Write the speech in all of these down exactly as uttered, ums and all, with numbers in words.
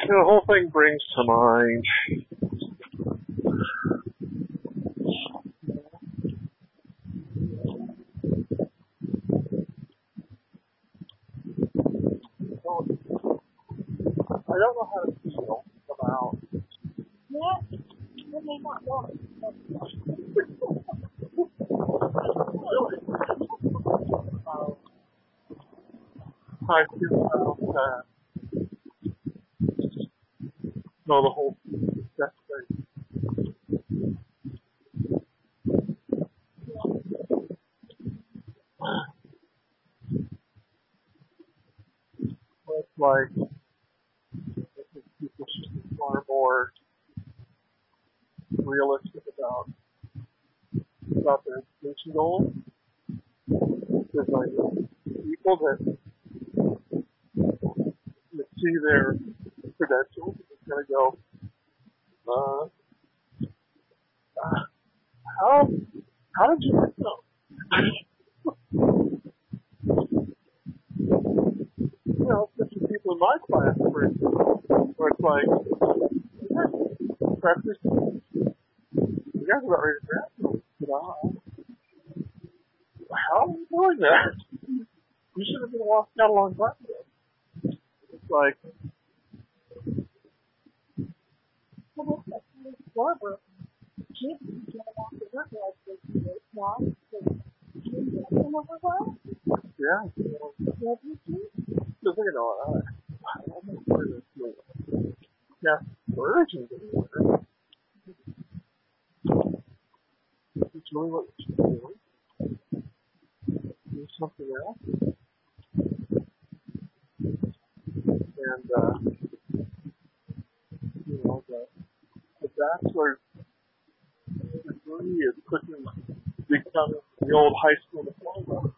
the whole thing brings to mind I don't know how to feel about Yeah, you may not want it. really um, how I feel about uh, no, the whole sex thing. It's like I think people should be far more realistic about about their education goals. Because I know people that, that see their credentials and kind of go, uh, uh, how how did you get so? You know, especially people in my class, for instance, where it's like, yeah, practice, you guys are about ready to graduate. You know, how are you doing that? You should have been walking out a long time ago. It's like, Well, that's actually Barbara. She didn't get off the work like this year. Why? Because she didn't get some of her well. yeah, you know, Love you too. just thinking, oh, I don't know where this is. Yeah, virgins anywhere. Is this really what you should be doing? Do something else? And, uh, you know, the, the bachelor's degree is quickly becoming the old high school diploma,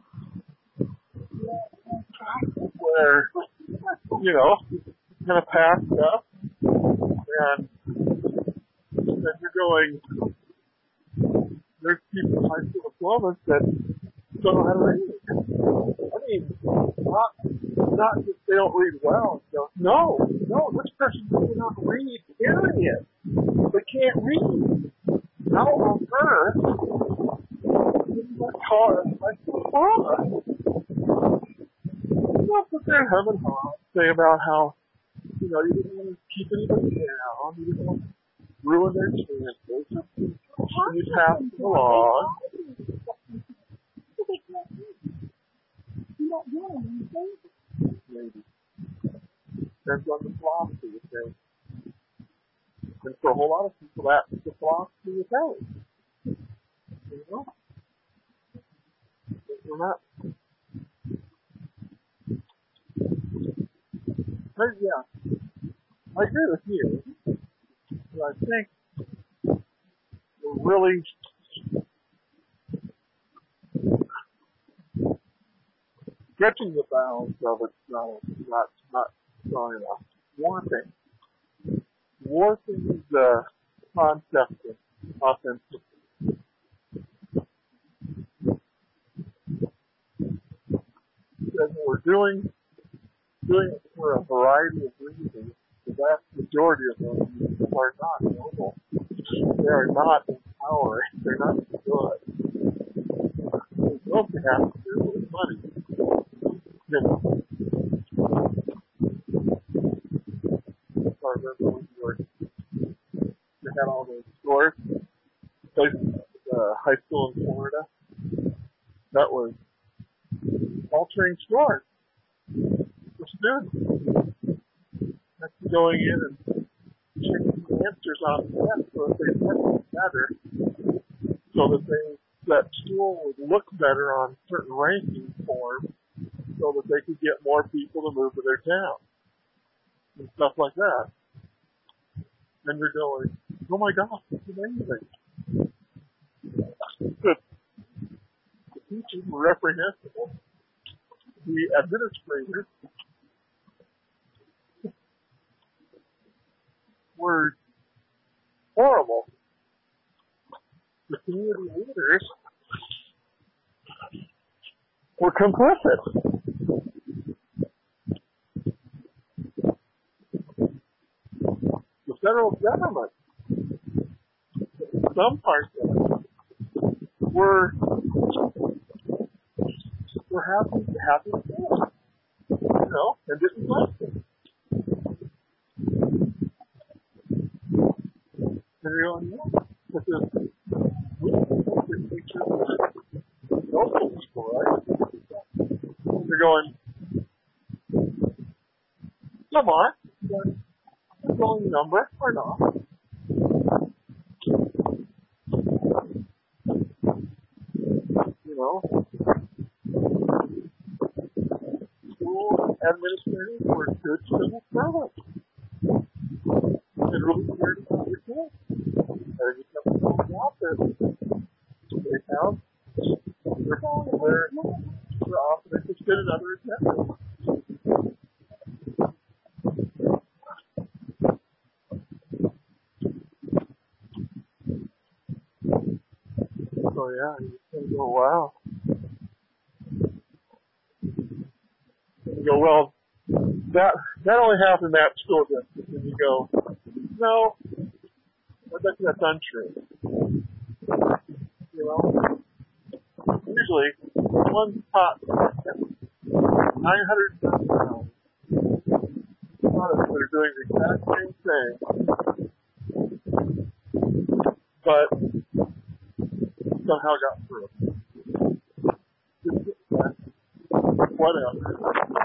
where, you know, you kind of pass stuff, and then you're going, there's people with high school diplomas that don't know how to read. I mean, not, not that they don't read well. You know, no, no, this person does not read, period. They can't read. How on earth did you call it a high school diploma? You don't sit there and hum and haw, say about how, you know, you didn't want to keep anybody down, you didn't want to ruin their chances, and you pass them along. Because they can't read. You're not doing anything. Maybe. Depends on the philosophy you take. And for a whole lot of people, that's the philosophy you take. You know? We're not. But yeah, I agree with you. But I think we're really stretching the bounds of it, not, not, not strong enough. Warping. Warping the concept of authenticity. Because we're doing, doing it for a variety of reasons. The vast majority of those reasons are not noble. They are not empowering. They're not good. They mostly have to do with money. You know, I remember when you were, you had all those stores, places, uh, high school in Florida, that was altering stores for students. That's going in and checking the answers on the test so that they work better, so that they, that school would look better on certain ranking forms, so that they could get more people to move to their town and stuff like that. And you're going, oh my gosh, it's amazing. The, the teachers were reprehensible. The administrators were horrible. The community leaders were complicit. federal government, some parts of it, were were happy happy to do it, you know, and didn't question. And you're going, yeah, because we can make sure that local people, right? They're going, come on, they're going number or not. You know, school administrators were good civil servants and really cared about their kids. And you have to find out that they have their they're, they're often interested in other agendas. So yeah, you just go, wow. You go, well, that that only happened in that school district. And you go, no, I bet that's untrue. You know, usually one pot nine hundred products that are doing the exact same thing, but somehow got through. Whatever.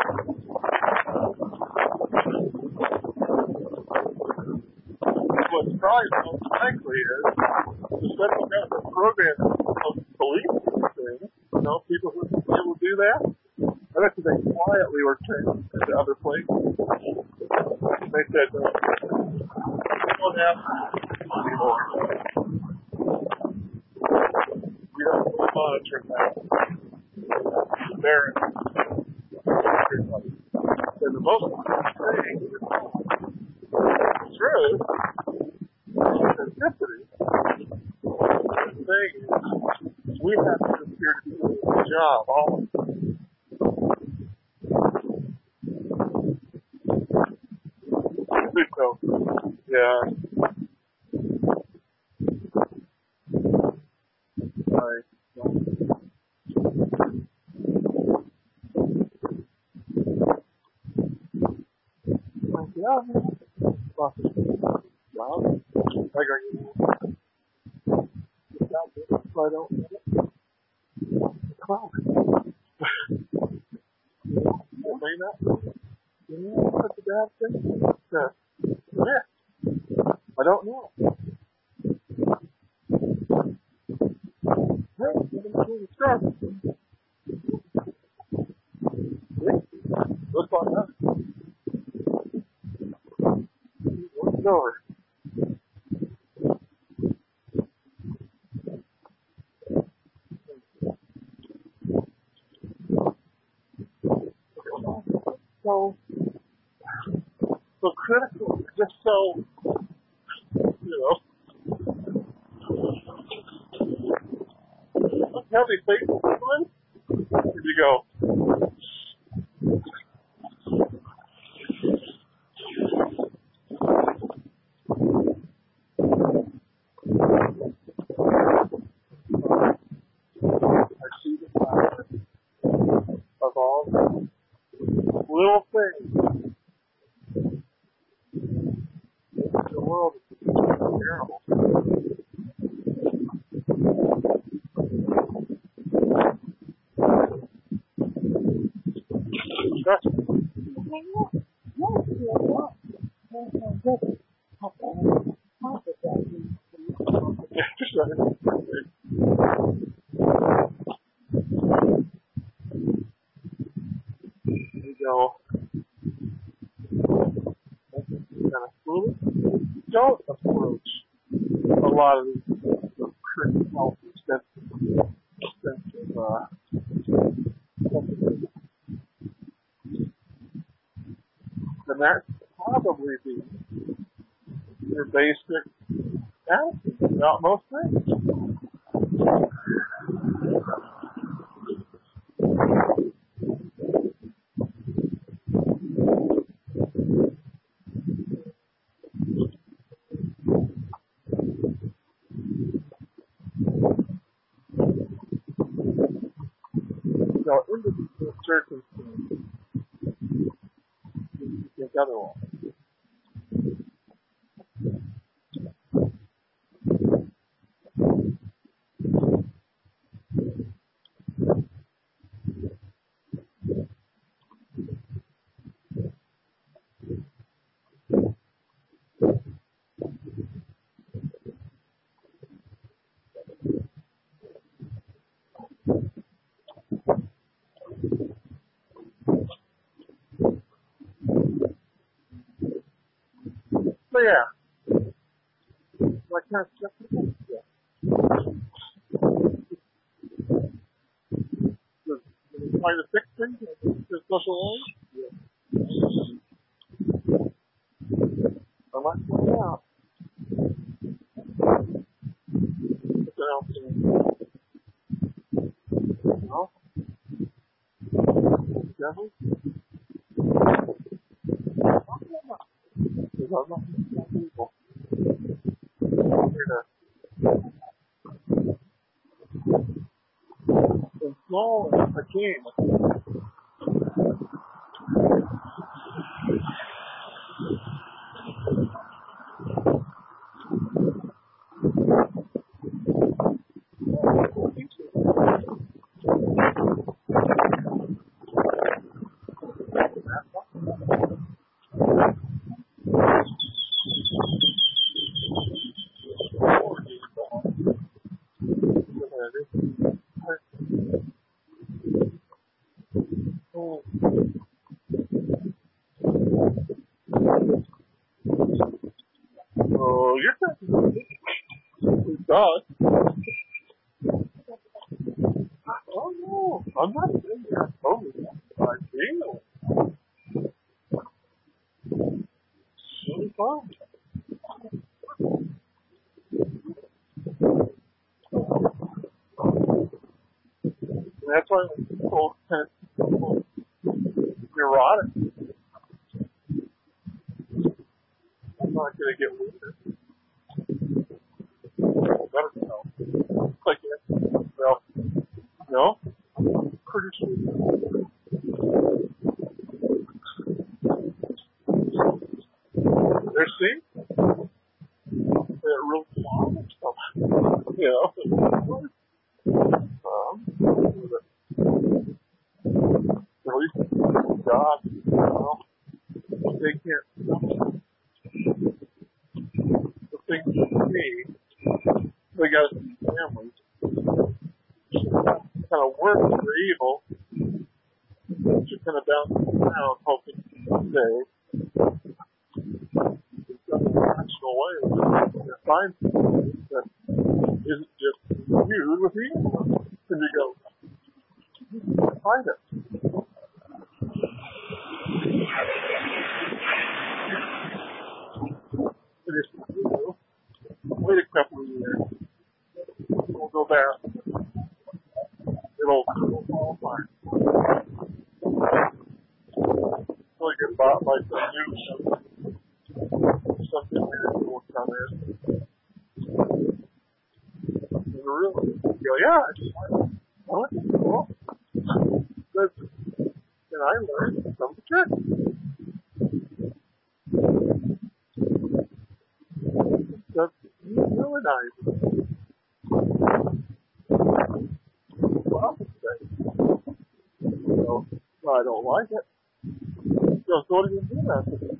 What's probably most likely is the federal government program of police things, you know, people who are able to do that, I bet you they quietly were turned into other places. They said, no, we don't have anymore. We don't really monitor that. There, and the most important thing is true, authenticity. The thing is, we have to appear to be doing the job all of them. So, yeah. Right. Yeah, well, well, like are you if I don't know it? Clown. You know, I may not. You know, that's a bad thing. Yeah. Yeah. I don't know. Hey, you're going to do the stuff. Looks like that. What's over? So, so critical, just so, you know, heavy faithful one, if you go, I see the power of all the little things in the world is terrible. That's you go, kind of foolish. Don't approach a lot of these current health expensive, expensive, uh, and that probably be your basic attitude about most things. circumstances you think otherwise. So yeah, like kind of skeptical. Yeah. Does it trying to fix things in the social age? Yeah. I might find out. Something else in no? Devil? Because I'm not going to people. I'm here to install a game. Oh, oh, you're talking to God. Oh no, I'm not saying you're totally I feel really fun. And that's why people kind of neurotic. I'm not going to get weird. Better know. It's like, well, no, I'm pretty sure. There's things that are really fun and stuff. You know, um, at least God, you know, they can't, the things to me, they got families, kind of work for evil, to kind of bounce around, hoping to stay in some rational way, and find something that isn't just viewed with evil. And you go, find it. And if you do, wait a couple of years, we'll go back. It'll, it'll fall apart. It'll get bought by some new something. Something weird will come in. And really, you go, yeah, I just like it. I like it. Cool. Good. And I learned from the church. That's really nice. Well, so, I don't like it. So, so what do you do then?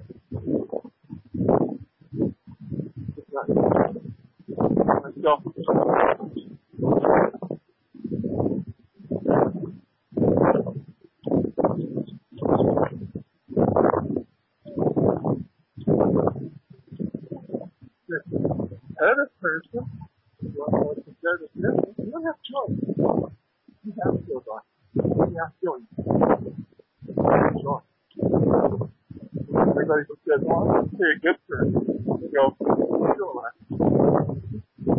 It's not myself. Competitive person, you want to competitive person, you don't have choice. You have to go by. You have to go. You have to join. Everybody who says, well, I'm be a good person, you go, you're doing that.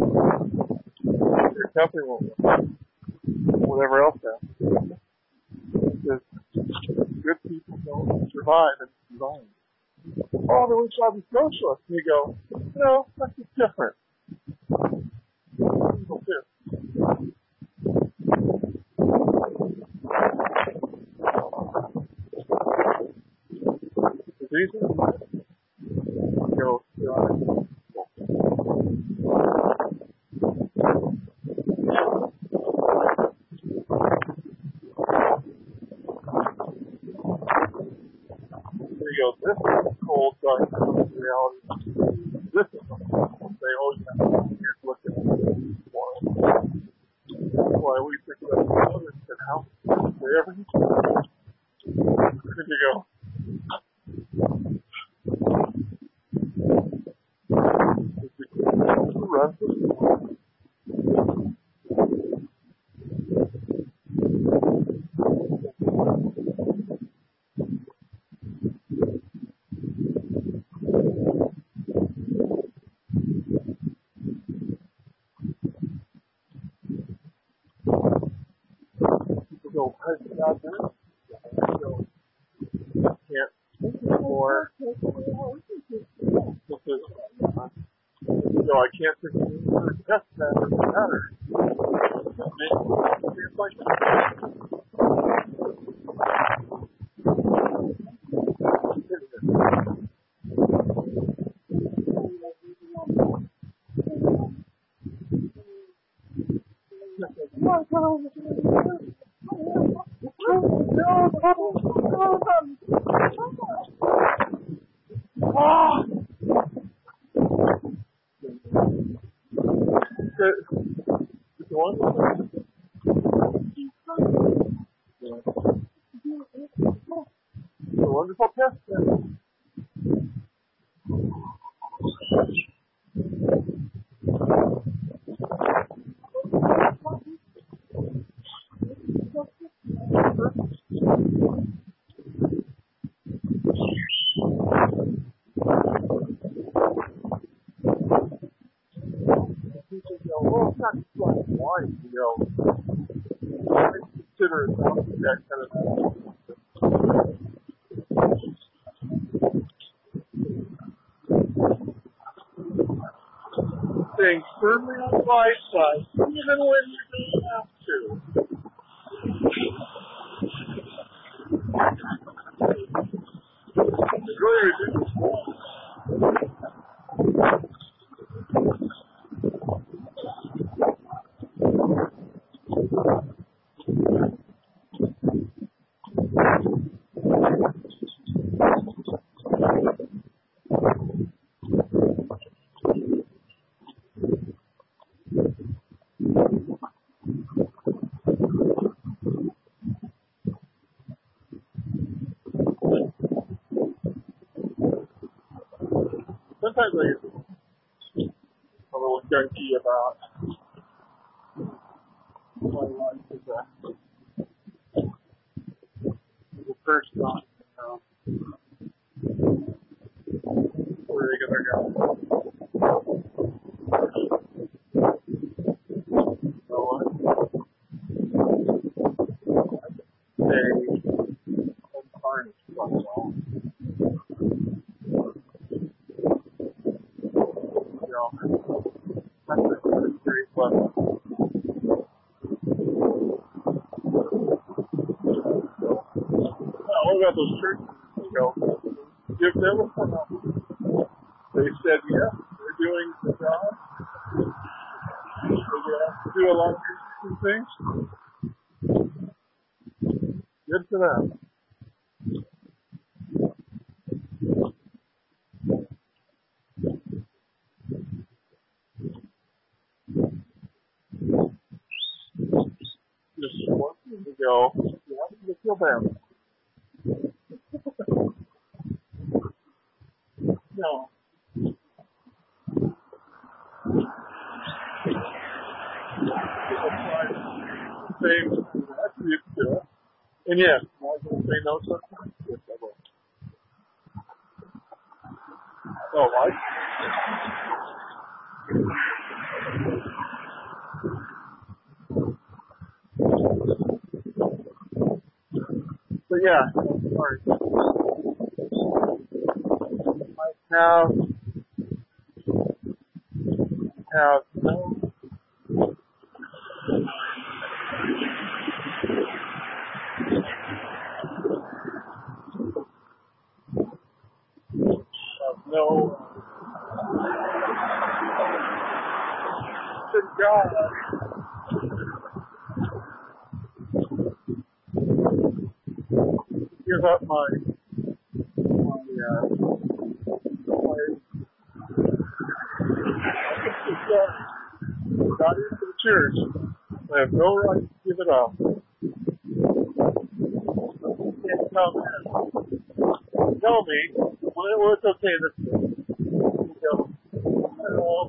Your company won't work. Whatever else happens. Because good people don't survive in this environment. Oh, then we shall be socialists. And you go, no, that's just different. People too. these are go to there you go. This is cold, dark reality. This is something they always have here to look at for. That's why we think about the others and how wherever you go. Good to go. Run. People go, what is out there? So, can't or so I can't think of a test that or matter. It's like ah! It's wonderful. It's a wonderful test. People go, well, it's not just like wine, you know. I consider it that kind of thing. Staying firmly on the right side, even when you don't have to. It's really ridiculous. Sometimes I get a little junky about my life as a, as a person. Um, where are they going to go? So what? They untarnished myself. You know, that's a very pleasant. What about those churches? You know, give them a phone. They said yes, they're doing the job. They have to do a lot of interesting things. Good for them. Just one thing to go. You have to feel bad. No. Same attributes to it. And yes, am I going to say no sometimes? Yes, I will. Oh, what? But yeah, sorry. I have, have no No, good God, give up my, my, uh, my, got into the church. I have no right to give it up. You can't come and tell me, well, well it's okay, this, you know, oh,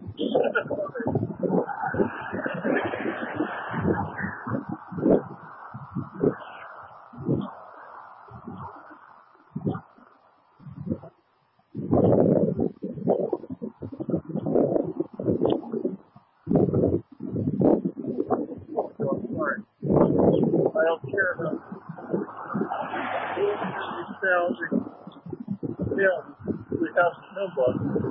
I'm sorry. I don't care about sounding hymns. We have some hymn books.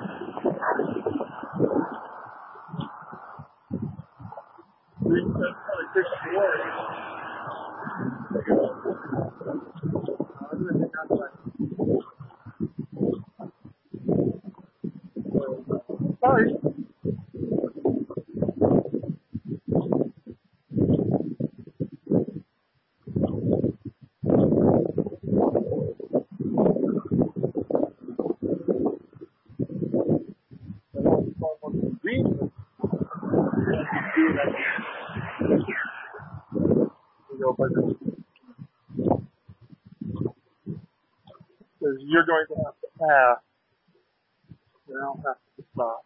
We can kind of fix the word. I really think that's like, uh, sorry. I don't want to read it. Do that. You know, but because you're going to have to ask, and I'll have to stop.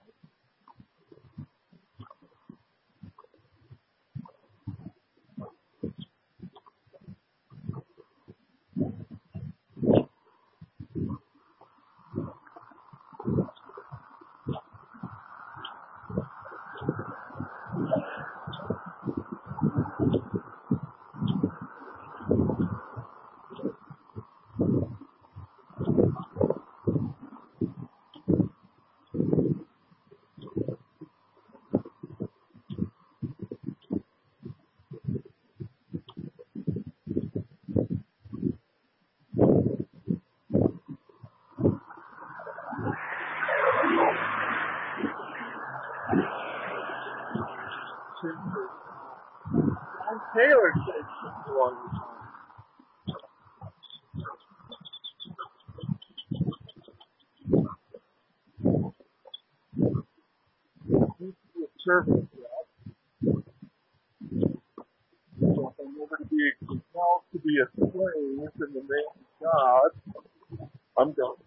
John Taylor said something along the time. He's a servant of God. So if I'm never to be compelled to be a slave in the name of God, I'm done.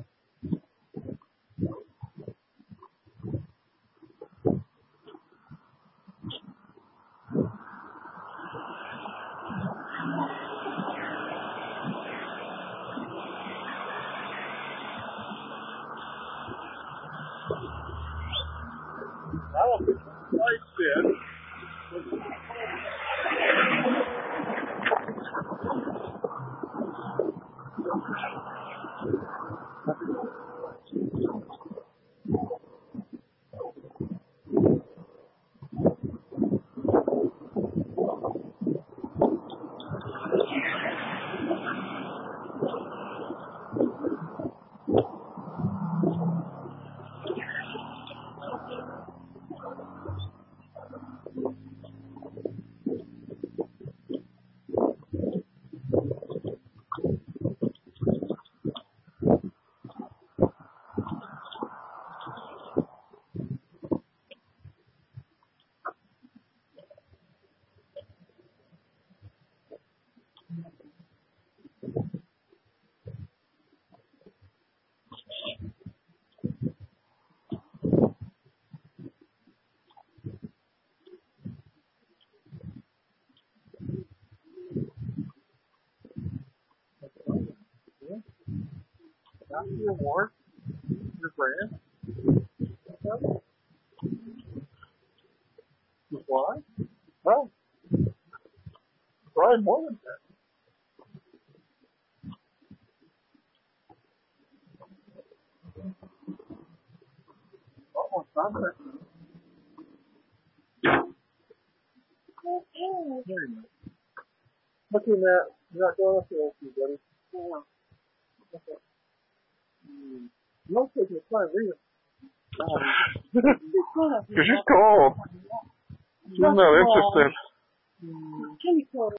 I don't think Christ did. Not the award, your brand. Why? Well, probably more than that. Almost not. Here you go. Looking at, you're not going to feel too, buddy. Yeah. Okay. Hmm. Most of it's not real. Because she's cold. She's not interested. Can you